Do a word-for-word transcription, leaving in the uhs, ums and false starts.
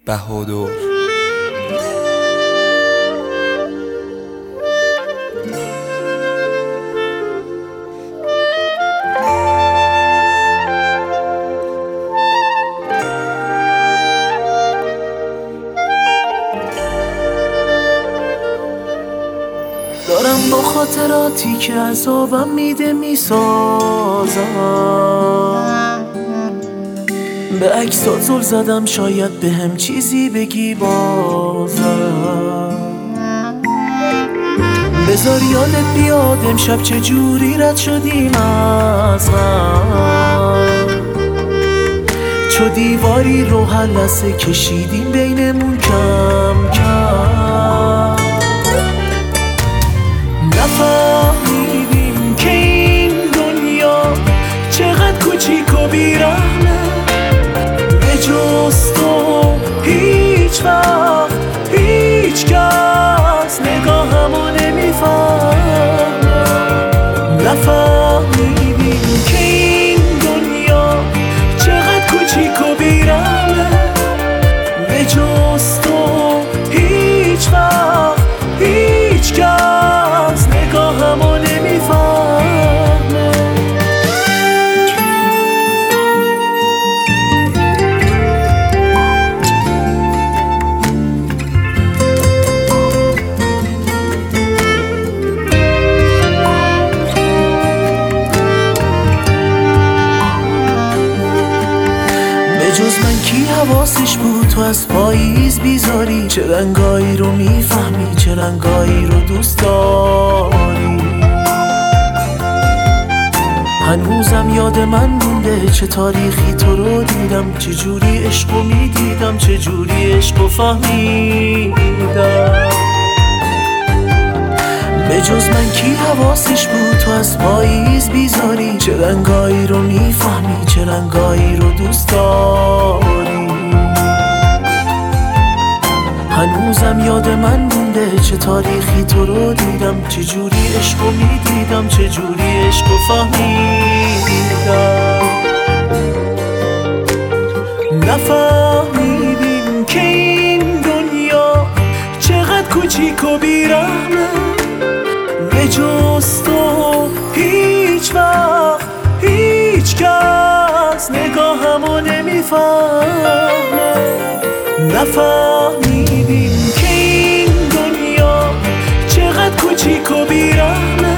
بهادر. دارم با خاطراتی که عذابم میده میسازم، به عکسات زل زدم شاید به هم چیزی بگی بازم. بذار یادت بیاد امشب چجوری رد شدیم از هم، چو دیواری رو هلسه کشیدیم بینمون کم کم. نفهمیدیم که این دنیا چقدر کوچیک و بیرحمه، به جز تو هیچ وقت هیچ کس نگاهمو نمیفهمه. نفهمیدیم که این دنیا چقدر کوچیک و بیرحمه، به جز تو هیچ وقت هیچ کس نگاهمو نمیفهمه. جز من کی حواسش بود تو از پاییز بیزاری، چه رنگایی رو میفهمی چه رنگایی رو دوست داری. هنوزم یاد من مونده چه تاریخی تو رو دیدم، چه جوری عشقو میدیدم چه جوری عشقو فهمیدم. به جز من کی حواسش بود تو از پاییز بیزاری، چه رنگایی رو میفهمی چه رنگایی رو دوست داری. هنوزم یاد من مونده چه تاریخی تو رو دیدم، چه جوری عشقو میدیدم چه جوری عشقو فهمیدم. نفهمیدیم که این دنیا چقدر کوچیک و بیرحمه، به جز تو هیچ وقت هیچ کس نگاهمو نمیفهمه. نفهمیدیم که این دنیا چقدر کوچیک و بیرحمه،